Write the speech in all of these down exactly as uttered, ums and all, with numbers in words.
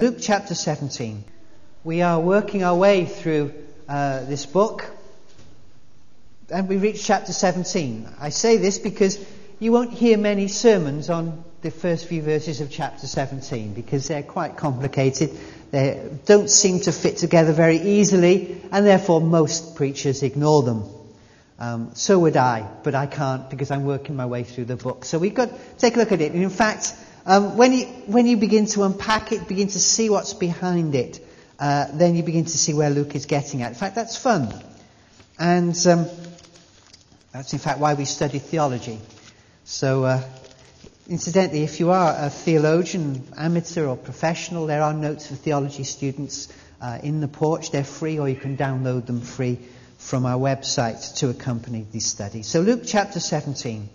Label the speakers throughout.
Speaker 1: Luke chapter seventeen. We are working our way through uh, this book, and we reach chapter seventeen. I say this because you won't hear many sermons on the first few verses of chapter seventeen, because they're quite complicated. They don't seem to fit together very easily, and therefore most preachers ignore them. Um, so would I, but I can't because I'm working my way through the book. So we've got to take a look at it. And in fact, um, when you when you begin to unpack it, begin to see what's behind it, uh, then you begin to see where Luke is getting at. In fact, that's fun. And um, that's in fact why we study theology. So, uh, incidentally, if you are a theologian, amateur or professional, there are notes for theology students uh, in the porch. They're free, or you can download them free from our website to accompany these studies. So Luke chapter seventeen.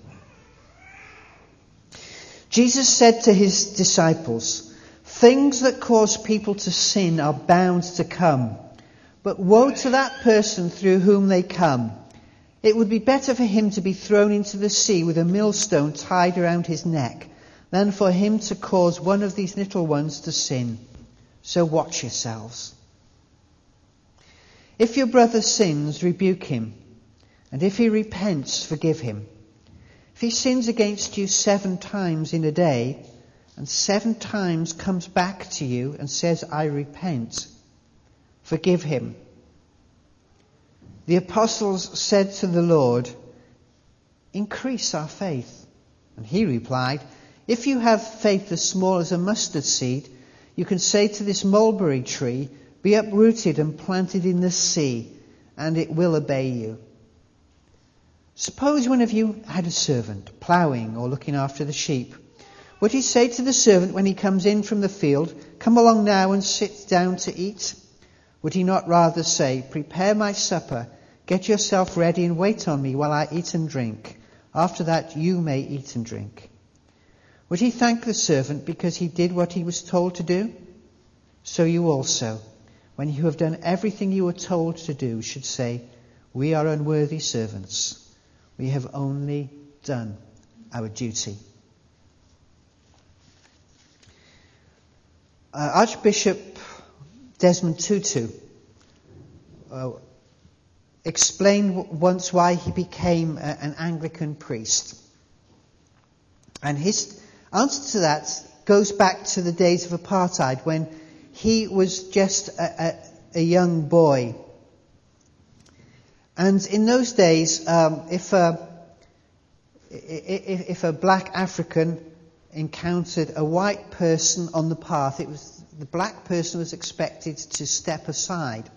Speaker 1: Jesus said to his disciples, "Things that cause people to sin are bound to come, but woe to that person through whom they come. It would be better for him to be thrown into the sea with a millstone tied around his neck than for him to cause one of these little ones to sin. So watch yourselves. If your brother sins, rebuke him, and if he repents, forgive him. If he sins against you seven times in a day, and seven times comes back to you and says, 'I repent,' forgive him." The apostles said to the Lord, "Increase our faith." And he replied, "If you have faith as small as a mustard seed, you can say to this mulberry tree, 'Be uprooted and planted in the sea,' and it will obey you. Suppose one of you had a servant, ploughing or looking after the sheep. Would he say to the servant when he comes in from the field, 'Come along now and sit down to eat'? Would he not rather say, 'Prepare my supper, get yourself ready and wait on me while I eat and drink. After that you may eat and drink'? Would he thank the servant because he did what he was told to do? So you also, when you have done everything you were told to do, should say, 'We are unworthy servants. We have only done our duty.'" Uh, Archbishop Desmond Tutu uh, explained w- once why he became a, an Anglican priest. And his answer to that goes back to the days of apartheid, when he was just a, a, a young boy. And in those days, um, if, a, if, if a black African encountered a white person on the path, it was the black person was expected to step aside.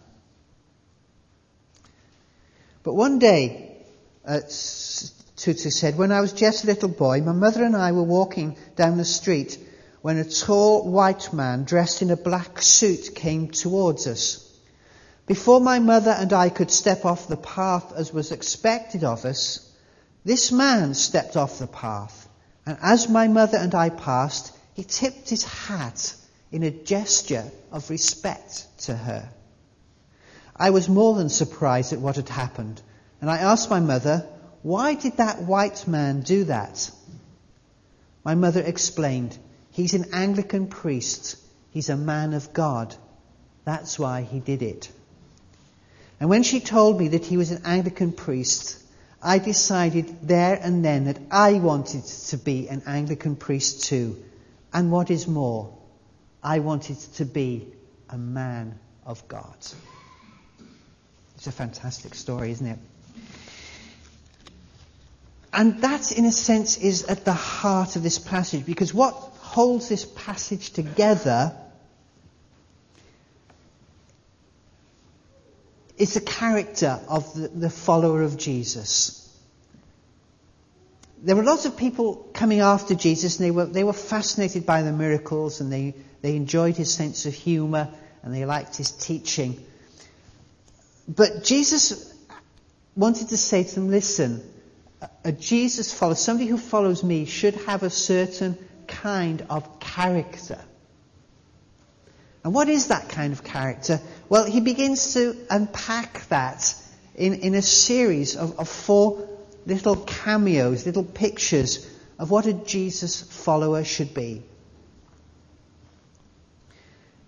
Speaker 1: But one day, uh, Tutu said, "When I was just a little boy, my mother and I were walking down the street when a tall white man dressed in a black suit came towards us. Before my mother and I could step off the path as was expected of us, this man stepped off the path, and as my mother and I passed, he tipped his hat in a gesture of respect to her. I was more than surprised at what had happened, and I asked my mother, 'Why did that white man do that?' My mother explained, 'He's an Anglican priest. He's a man of God. That's why he did it.' And when she told me that he was an Anglican priest, I decided there and then that I wanted to be an Anglican priest too. And what is more, I wanted to be a man of God." It's a fantastic story, isn't it? And that, in a sense, is at the heart of this passage, because what holds this passage together is the character of the, the follower of Jesus. There were lots of people coming after Jesus, and they were they were fascinated by the miracles, and they, they enjoyed his sense of humour, and they liked his teaching. But Jesus wanted to say to them, listen, a, a Jesus follower, somebody who follows me, should have a certain kind of character. And what is that kind of character? Well, he begins to unpack that in, in a series of, of four little cameos, little pictures of what a Jesus follower should be.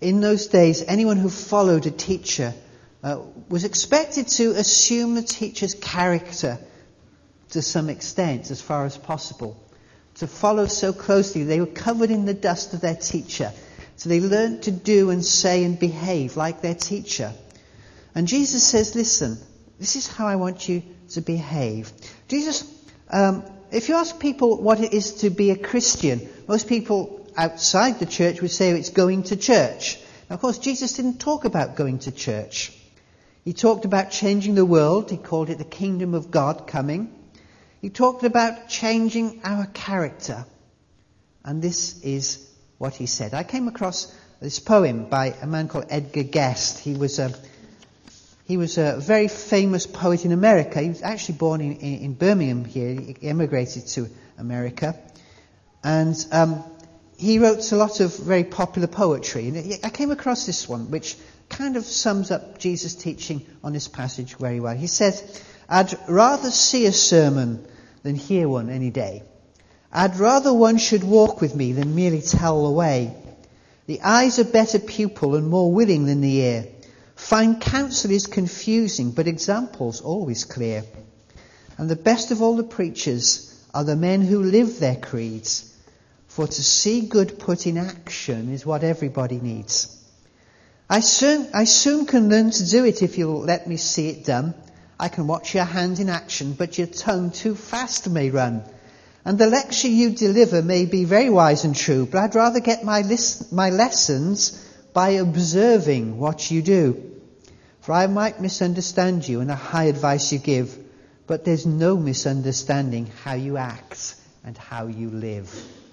Speaker 1: in those days, anyone who followed a teacher uh, was expected to assume the teacher's character to some extent, as far as possible. To follow so closely, they were covered in the dust of their teacher. So they learned to do and say and behave like their teacher. And Jesus says, listen, this is how I want you to behave. Jesus, um, if you ask people what it is to be a Christian, most people outside the church would say it's going to church. Now, of course, Jesus didn't talk about going to church. He talked about changing the world. He called it the kingdom of God coming. He talked about changing our character. And this is what he said. I came across this poem by a man called Edgar Guest. He was a, he was a very famous poet in America. He was actually born in, in, in Birmingham here. He emigrated to America. And um, he wrote a lot of very popular poetry. And I came across this one, which kind of sums up Jesus' teaching on this passage very well. He says, I'd rather see a sermon than hear one any day. I'd rather one should walk with me than merely tell the way. The eye's a better pupil and more willing than the ear. Fine counsel is confusing, but example's always clear. And the best of all the preachers are the men who live their creeds. For to see good put in action is what everybody needs. I soon, I soon can learn to do it if you'll let me see it done. I can watch your hand in action, but your tongue too fast may run. And the lecture you deliver may be very wise and true, but I'd rather get my, list, my lessons by observing what you do. For I might misunderstand you and the high advice you give, but there's no misunderstanding how you act and how you live.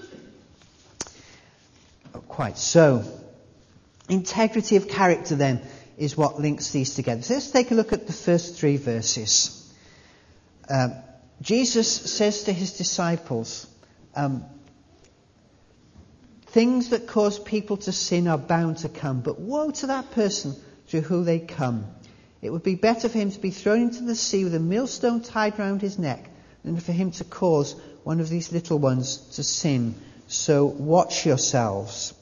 Speaker 1: Oh, quite so. Integrity of character, then, is what links these together. So let's take a look at the first three verses. Um, Jesus says to his disciples, um, things that cause people to sin are bound to come, but woe to that person through who they come. It would be better for him to be thrown into the sea with a millstone tied round his neck than for him to cause one of these little ones to sin. So watch yourselves.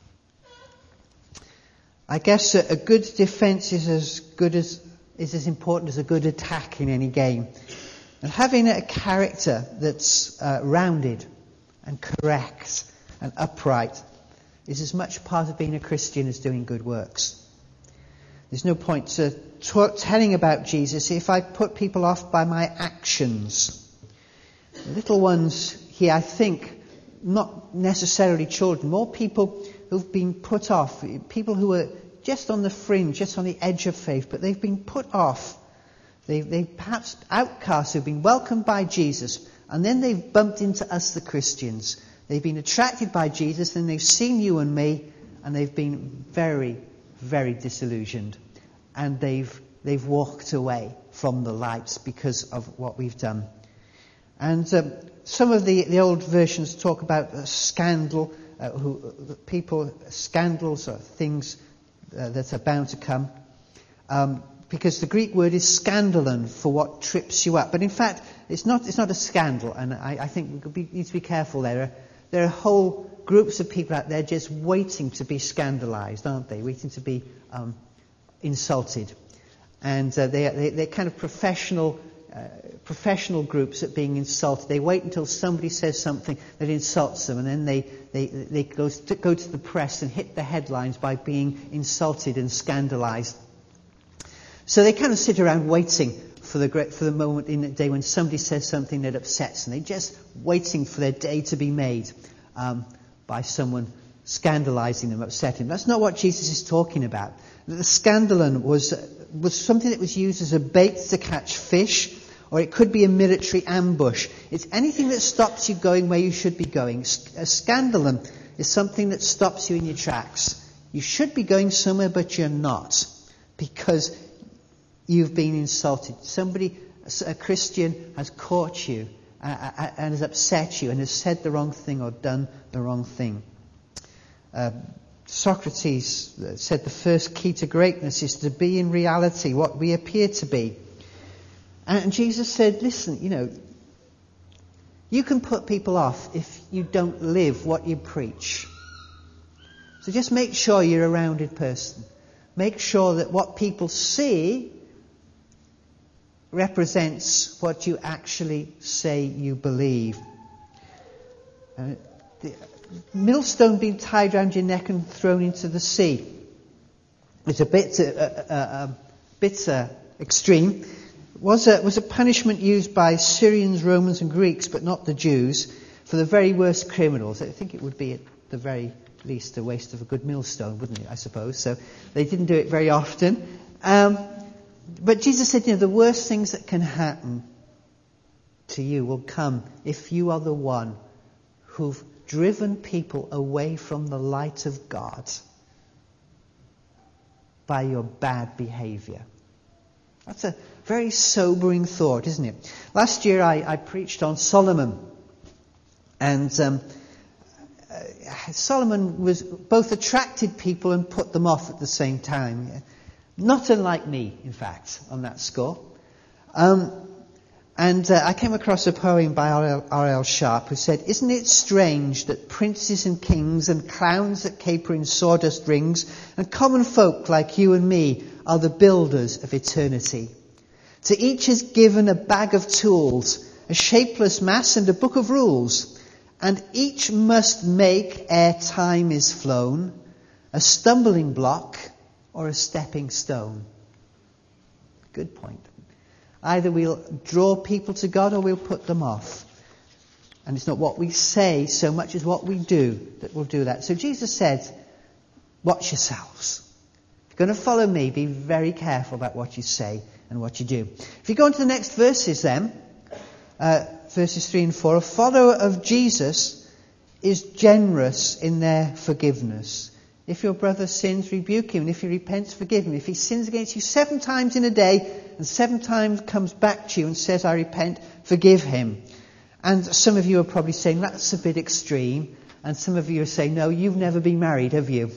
Speaker 1: I guess a, a good defence is as good as is as important as a good attack in any game. And having a character that's uh, rounded and correct and upright is as much part of being a Christian as doing good works. There's no point to t- telling about Jesus if I put people off by my actions. The little ones here, I think, not necessarily children, more people who've been put off, people who are just on the fringe, just on the edge of faith, but they've been put off. They, they perhaps outcasts who've been welcomed by Jesus, and then they've bumped into us, the Christians. They've been attracted by Jesus, and they've seen you and me, and they've been very, very disillusioned. And they've they've walked away from the light because of what we've done. And um, some of the, the old versions talk about a scandal, uh, who people, scandals or things uh, that are bound to come. Um, because the Greek word is scandalon, for what trips you up. But in fact, it's not it's not a scandal, and I, I think we need to be careful there. Are, there are whole groups of people out there just waiting to be scandalized, aren't they? Waiting to be um, insulted. And uh, they, they, they're kind of professional uh, professional groups at being insulted. They wait until somebody says something that insults them, and then they, they, they go, to, go to the press and hit the headlines by being insulted and scandalized. So they kind of sit around waiting for the great, for the moment in the day when somebody says something that upsets them. They're just waiting for their day to be made um, by someone scandalizing them, upsetting them. That's not what Jesus is talking about. The scandalon was was something that was used as a bait to catch fish, or it could be a military ambush. It's anything that stops you going where you should be going. A scandalon is something that stops you in your tracks. You should be going somewhere, but you're not, because you've been insulted. Somebody, a Christian, has caught you uh, and has upset you and has said the wrong thing or done the wrong thing. Uh, Socrates said the first key to greatness is to be in reality what we appear to be. And Jesus said, listen, you know, you can put people off if you don't live what you preach. So just make sure you're a rounded person. Make sure that what people see represents what you actually say you believe. Uh, the millstone being tied around your neck and thrown into the sea. It's a bit, uh, uh, uh, a bit uh, extreme. Was a, was a punishment used by Syrians, Romans and Greeks, but not the Jews, for the very worst criminals. I think it would be at the very least a waste of a good millstone, wouldn't it, I suppose? So they didn't do it very often. Um, but Jesus said, you know, the worst things that can happen to you will come if you are the one who've driven people away from the light of God by your bad behaviour. That's a very sobering thought, isn't it? Last year I, I preached on Solomon. And um, uh, Solomon was both attracted people and put them off at the same time. Not unlike me, in fact, on that score. Um, and uh, I came across a poem by R L Sharp who said, "Isn't it strange that princes and kings and clowns that caper in sawdust rings and common folk like you and me are the builders of eternity? To each is given a bag of tools, a shapeless mass and a book of rules, and each must make ere time is flown a stumbling block or a stepping stone." Good point. Either we'll draw people to God or we'll put them off. And it's not what we say so much as what we do that will do that. So Jesus said, watch yourselves. If you're going to follow me, be very careful about what you say and what you do. If you go on to the next verses then, uh, verses three and four, a follower of Jesus is generous in their forgiveness. If your brother sins, rebuke him. And if he repents, forgive him. If he sins against you seven times in a day and seven times comes back to you and says, I repent, forgive him. And some of you are probably saying, that's a bit extreme. And some of you are saying, no, you've never been married, have you?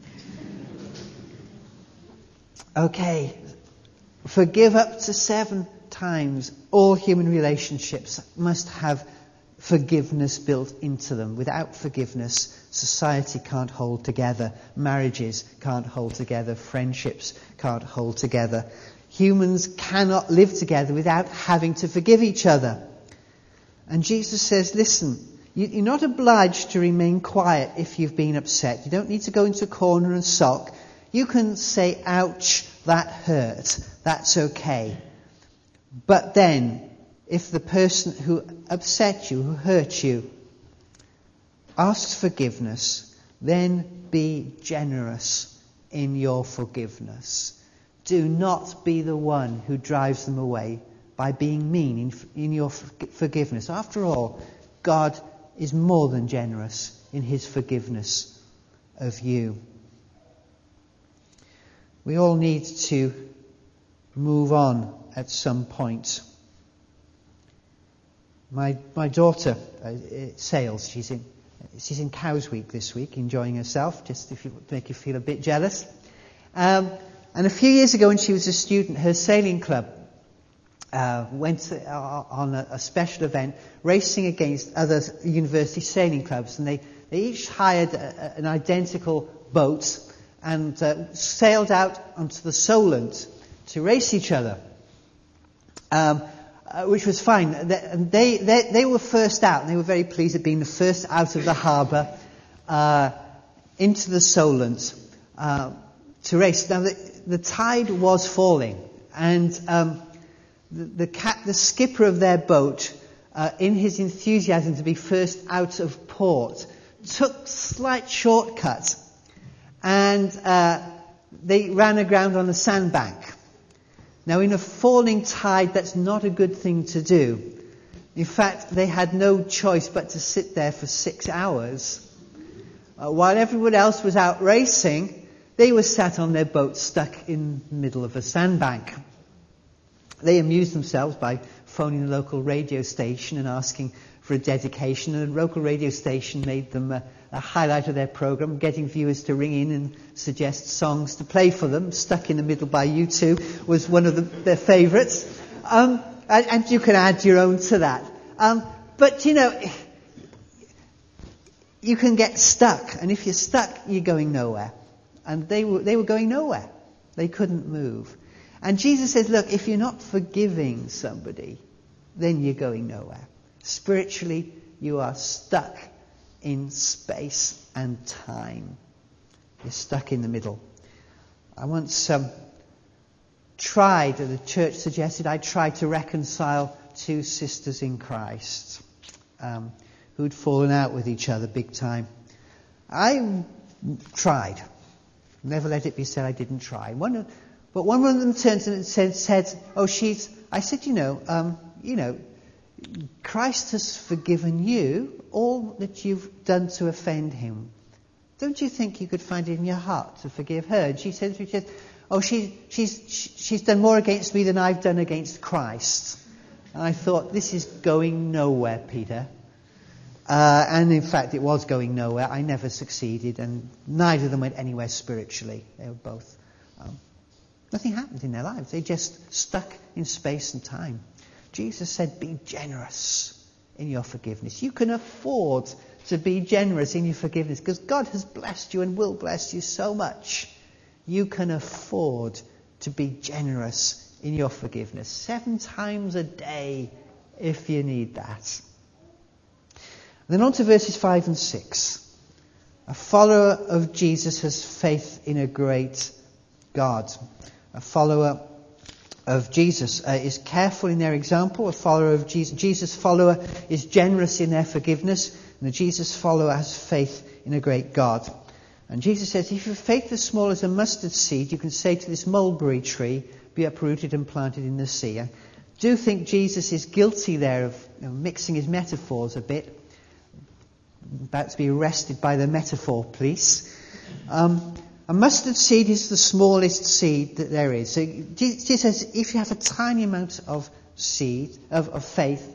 Speaker 1: Okay. Forgive up to seven times. All human relationships must have forgiveness built into them. Without forgiveness, society can't hold together. Marriages can't hold together. Friendships can't hold together. Humans cannot live together without having to forgive each other. And Jesus says, listen, you're not obliged to remain quiet if you've been upset. You don't need to go into a corner and sulk. You can say, ouch, that hurt. That's okay. But then, if the person who upset you, who hurt you, asks forgiveness, then be generous in your forgiveness. Do not be the one who drives them away by being mean in, in your forgiveness. After all, God is more than generous in his forgiveness of you. We all need to move on at some point. My my daughter uh, sails. She's in she's in Cows Week this week, enjoying herself. Just if you make you feel a bit jealous. Um, and a few years ago, when she was a student, her sailing club uh, went uh, on a, a special event, racing against other university sailing clubs, and they they each hired a, a, an identical boat and uh, sailed out onto the Solent to race each other. Um, Uh, which was fine. They, they they were first out, and they were very pleased at being the first out of the harbour uh, into the Solent uh, to race. Now the, the tide was falling, and um, the the, cap, the skipper of their boat, uh, in his enthusiasm to be first out of port, took slight shortcut, and uh, they ran aground on a sandbank. Now, in a falling tide, that's not a good thing to do. In fact, they had no choice but to sit there for six hours. Uh, while everyone else was out racing, they were sat on their boat stuck in the middle of a sandbank. They amused themselves by phoning the local radio station and asking for a dedication, and the local radio station made them a, a highlight of their programme, getting viewers to ring in and suggest songs to play for them. Stuck in the Middle by U two was one of the, their favourites. Um, and, and you can add your own to that. Um, but, you know, you can get stuck. And if you're stuck, you're going nowhere. And they were, they were going nowhere. They couldn't move. And Jesus says, look, if you're not forgiving somebody, then you're going nowhere. Spiritually, you are stuck in space and time. You're stuck in the middle. I once um, tried, or the church suggested I try to reconcile two sisters in Christ um, who'd fallen out with each other big time. I tried. Never let it be said I didn't try. One of, but one of them turned and said, said, "Oh, she's." I said, "You know, um, you know, Christ has forgiven you all that you've done to offend him. Don't you think you could find it in your heart to forgive her?" And she said, she said "Oh, she, she's she's done more against me than I've done against Christ." And I thought, this is going nowhere, Peter. Uh, and in fact, it was going nowhere. I never succeeded, and neither of them went anywhere spiritually. They were both. Um, nothing happened in their lives. They just stuck in space and time. Jesus said, be generous in your forgiveness. You can afford to be generous in your forgiveness because God has blessed you and will bless you so much. You can afford to be generous in your forgiveness. Seven times a day if you need that. Then on to verses five and six. A follower of Jesus has faith in a great God. A follower of Jesus uh, is careful in their example. A follower of Jesus, Jesus' follower is generous in their forgiveness. And the Jesus follower has faith in a great God. And Jesus says, if your faith is small as a mustard seed, you can say to this mulberry tree, be uprooted and planted in the sea. I do think Jesus is guilty there of you know, mixing his metaphors a bit. About to be arrested by the metaphor police. Um, a mustard seed is the smallest seed that there is. So Jesus says, if you have a tiny amount of seed, of, of faith,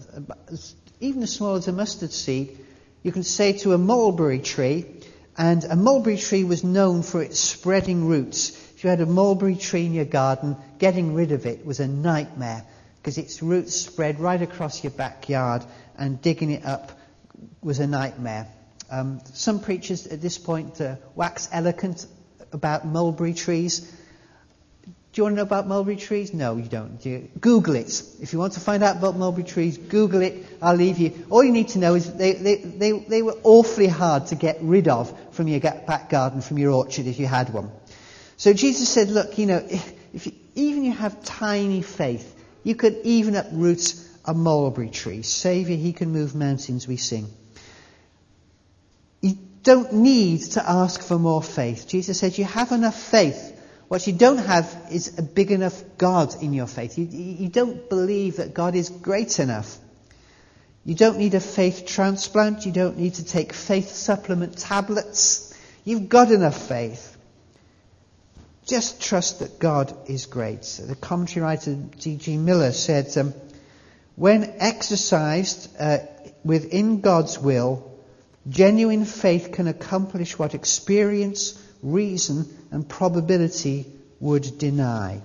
Speaker 1: even as small as a mustard seed, you can say to a mulberry tree, and a mulberry tree was known for its spreading roots. If you had a mulberry tree in your garden, getting rid of it was a nightmare, because its roots spread right across your backyard, and digging it up was a nightmare. Um, some preachers at this point uh, wax eloquent about mulberry trees. Do you want to know about mulberry trees? No, you don't. Do you? Google it. If you want to find out about mulberry trees, Google it. I'll leave you. All you need to know is they, they, they, they were awfully hard to get rid of from your back garden, from your orchard if you had one. So Jesus said, look, you know, if, if you, even you have tiny faith, you could even uproot a mulberry tree. Saviour, he can move mountains, we sing. You don't need to ask for more faith. Jesus said you have enough faith. What you don't have is a big enough God in your faith. You, you don't believe that God is great enough. You don't need a faith transplant. You don't need to take faith supplement tablets. You've got enough faith. Just trust that God is great. So the commentary writer D G Miller said, um, when exercised uh, within God's will, genuine faith can accomplish what experience, reason, and probability would deny.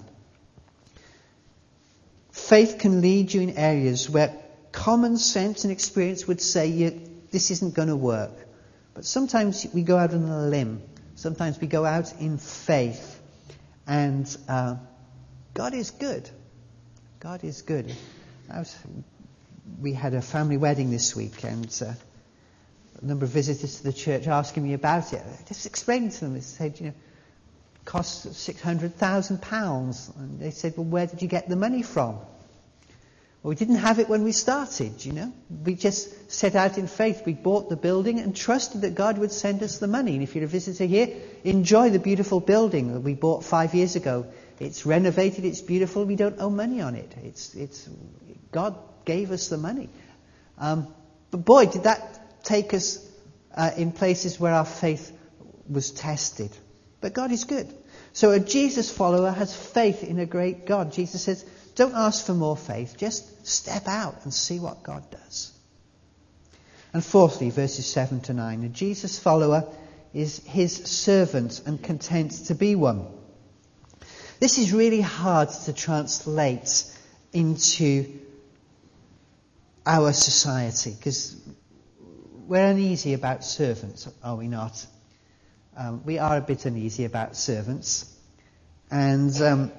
Speaker 1: Faith can lead you in areas where common sense and experience would say you, this isn't going to work. But sometimes we go out on a limb. Sometimes we go out in faith. And uh, God is good. God is good. I was, we had a family wedding this week, and uh, a number of visitors to the church asking me about it. I just explained to them. They said, you know, it costs six hundred thousand pounds. And they said, well, where did you get the money from? Well, we didn't have it when we started, you know. We just set out in faith. We bought the building and trusted that God would send us the money. And if you're a visitor here, enjoy the beautiful building that we bought five years ago. It's renovated, it's beautiful, we don't owe money on it. It's, it's, God gave us the money. Um, but boy, did that take us uh, in places where our faith was tested. But God is good. So a Jesus follower has faith in a great God. Jesus says, don't ask for more faith, just step out and see what God does. And fourthly, verses seven to nine, a Jesus follower is his servant and content to be one. This is really hard to translate into our society, because we're uneasy about servants, are we not? Um, we are a bit uneasy about servants. And um,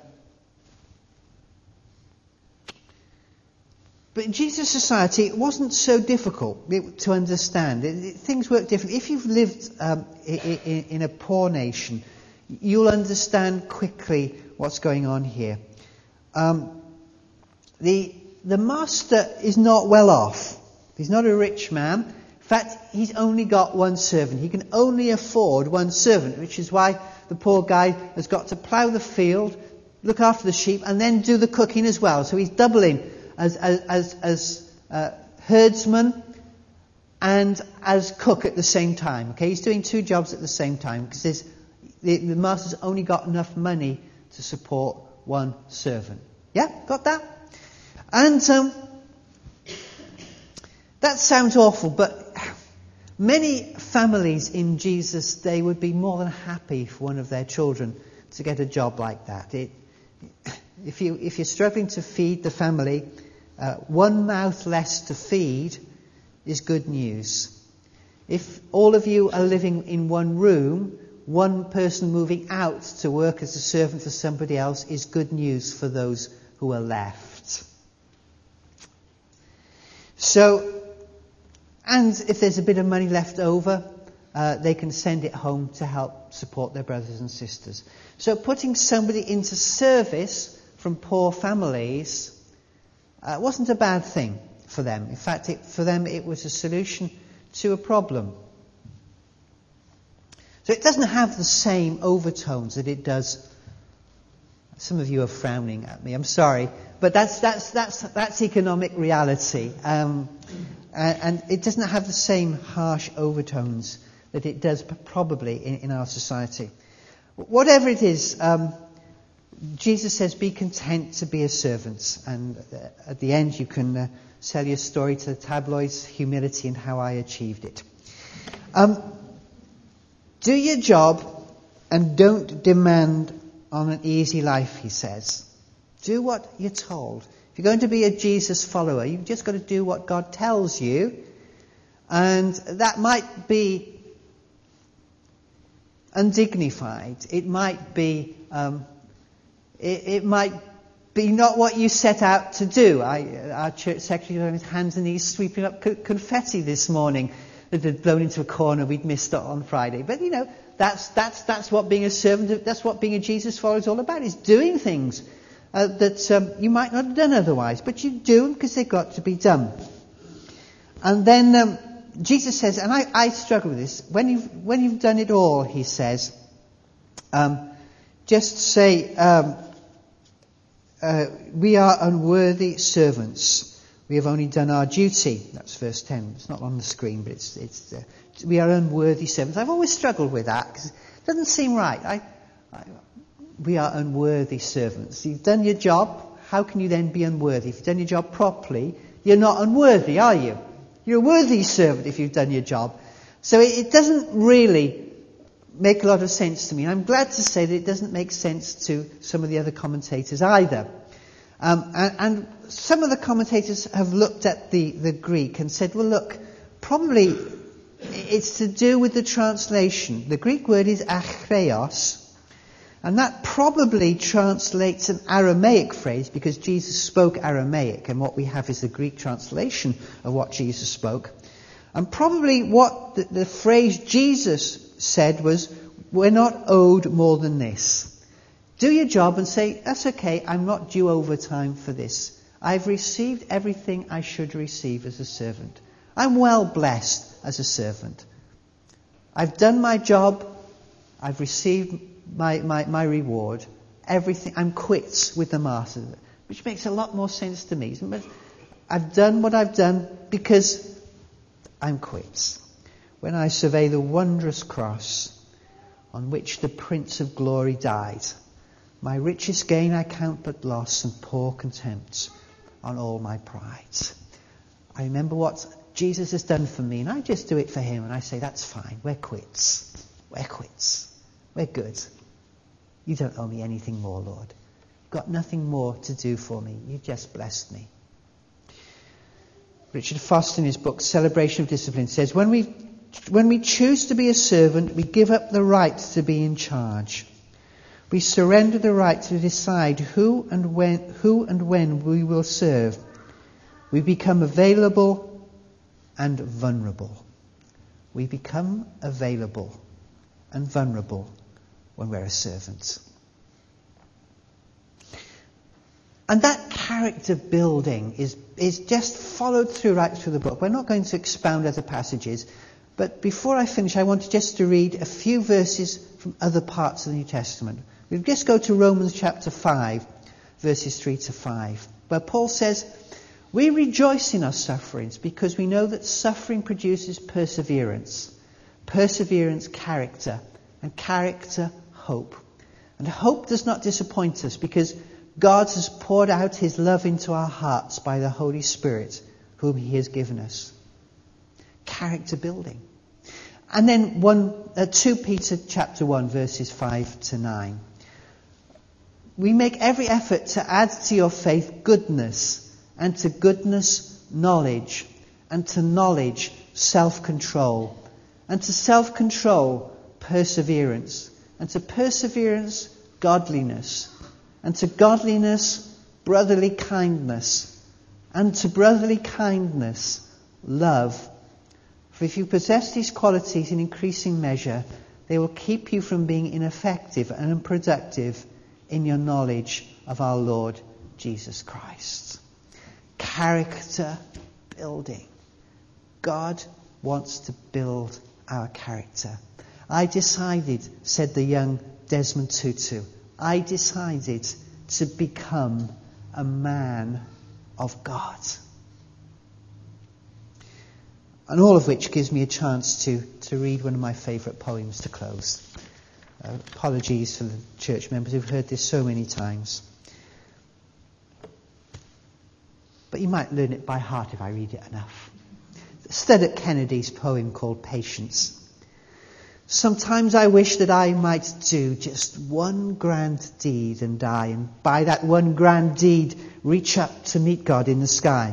Speaker 1: but in Jesus' society, it wasn't so difficult to understand. It, it, things work differently. If you've lived um, in, in, in a poor nation, you'll understand quickly what's going on here. Um, the the master is not well off. He's not a rich man. In fact, he's only got one servant. He can only afford one servant, which is why the poor guy has got to plough the field, look after the sheep, and then do the cooking as well. So he's doubling as as as, as uh, herdsman and as cook at the same time. Okay, he's doing two jobs at the same time because the, the master's only got enough money to support one servant. Yeah, got that? And um, that sounds awful, but many families in Jesus' day would be more than happy for one of their children to get a job like that. It, if you if you're struggling to feed the family, uh, one mouth less to feed is good news. If all of you are living in one room, one person moving out to work as a servant for somebody else is good news for those who are left. So, and if there's a bit of money left over, uh, they can send it home to help support their brothers and sisters. So putting somebody into service from poor families uh, wasn't a bad thing for them. In fact, it, for them it was a solution to a problem. So it doesn't have the same overtones that it does. Some of you are frowning at me. I'm sorry, but that's that's that's that's economic reality, um, and, and it doesn't have the same harsh overtones that it does probably in, in our society. Whatever it is, um, Jesus says, "Be content to be a servant," and uh, at the end you can uh, sell your story to the tabloids, humility and how I achieved it. Um, do your job and don't demand on an easy life, he says. Do what you're told. If you're going to be a Jesus follower, you've just got to do what God tells you. And that might be undignified. It might be, um, it, it might be not what you set out to do. I, our church secretary was on his hands and knees sweeping up co- confetti this morning that had blown into a corner we'd missed on Friday. But, you know, That's that's that's what being a servant, that's what being a Jesus follower is all about, is doing things uh, that um, you might not have done otherwise, but you do them because they've got to be done. And then um, Jesus says, and I, I struggle with this, when you've, when you've done it all, he says, um, just say, um, uh, we are unworthy servants. We have only done our duty. That's verse ten. It's not on the screen, but it's it's. Uh, we are unworthy servants. I've always struggled with that because it doesn't seem right. I, I, we are unworthy servants. You've done your job. How can you then be unworthy? If you've done your job properly, you're not unworthy, are you? You're a worthy servant if you've done your job. So it, it doesn't really make a lot of sense to me. I'm glad to say that it doesn't make sense to some of the other commentators either. Um, and, and some of the commentators have looked at the, the Greek and said, well, look, probably it's to do with the translation. The Greek word is achreos, and that probably translates an Aramaic phrase because Jesus spoke Aramaic, and what we have is the Greek translation of what Jesus spoke. And probably what the, the phrase Jesus said was, we're not owed more than this. Do your job and say, that's okay, I'm not due overtime for this. I've received everything I should receive as a servant. I'm well blessed as a servant. I've done my job. I've received my, my, my reward. Everything. I'm quits with the master, which makes a lot more sense to me. But I've done what I've done because I'm quits. When I survey the wondrous cross on which the Prince of Glory died, my richest gain I count but loss and pour contempt on all my pride. I remember what Jesus has done for me, and I just do it for him, and I say, that's fine, we're quits. We're quits. We're good. You don't owe me anything more, Lord. You've got nothing more to do for me. You just blessed me. Richard Foster in his book Celebration of Discipline says, when we, when we choose to be a servant, we give up the right to be in charge. We surrender the right to decide who and when, who and when we will serve. We become available and vulnerable. We become available and vulnerable when we're a servant. And that character building is, is just followed through right through the book. We're not going to expound other passages, but before I finish, I want just to read a few verses from other parts of the New Testament. We'll just go to Romans chapter five, verses three to five, where Paul says, "We rejoice in our sufferings because we know that suffering produces perseverance, perseverance character, and character hope. And hope does not disappoint us because God has poured out his love into our hearts by the Holy Spirit, whom he has given us." Character building. And then one, uh, two Peter chapter one, verses five to nine. "We make every effort to add to your faith goodness, and to goodness knowledge, and to knowledge self-control, and to self-control perseverance, and to perseverance godliness, and to godliness brotherly kindness, and to brotherly kindness love. For if you possess these qualities in increasing measure, they will keep you from being ineffective and unproductive in your knowledge of our Lord Jesus Christ." Character building. God wants to build our character. I decided, said the young Desmond Tutu, I decided to become a man of God. And all of which gives me a chance to, to read one of my favourite poems to close. Uh, apologies for the church members who've heard this so many times. But you might learn it by heart if I read it enough. Steddock Kennedy's poem called Patience. "Sometimes I wish that I might do just one grand deed and die, and by that one grand deed reach up to meet God in the sky.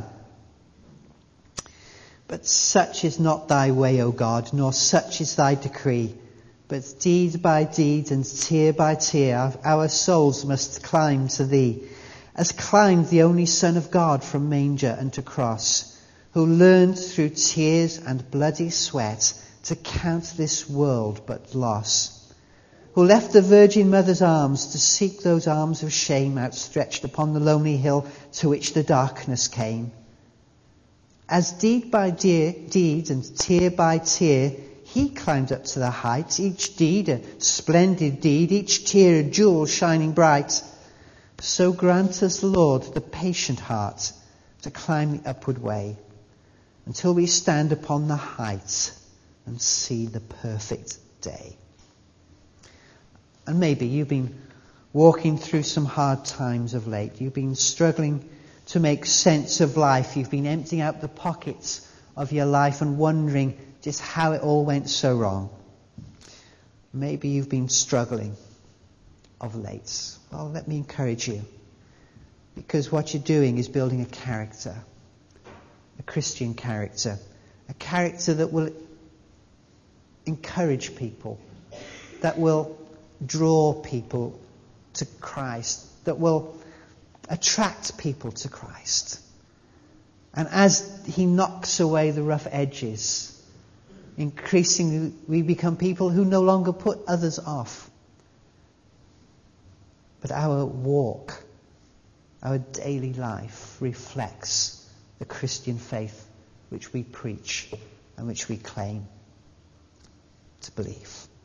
Speaker 1: But such is not thy way, O God, nor such is thy decree. But deed by deed and tear by tear our souls must climb to thee, as climbed the only Son of God from manger unto cross, who learned through tears and bloody sweat to count this world but loss, who left the Virgin Mother's arms to seek those arms of shame outstretched upon the lonely hill to which the darkness came. As deed by deed, deed and tear by tear, he climbed up to the heights, each deed a splendid deed, each tear a jewel shining bright. So grant us, Lord, the patient heart to climb the upward way, until we stand upon the heights and see the perfect day." And maybe you've been walking through some hard times of late. You've been struggling to make sense of life. You've been emptying out the pockets of your life and wondering just how it all went so wrong. Maybe you've been struggling of late. Well, let me encourage you. Because what you're doing is building a character. A Christian character. A character that will encourage people. That will draw people to Christ. That will attract people to Christ. And as he knocks away the rough edges, increasingly we become people who no longer put others off. But our walk, our daily life reflects the Christian faith which we preach and which we claim to believe.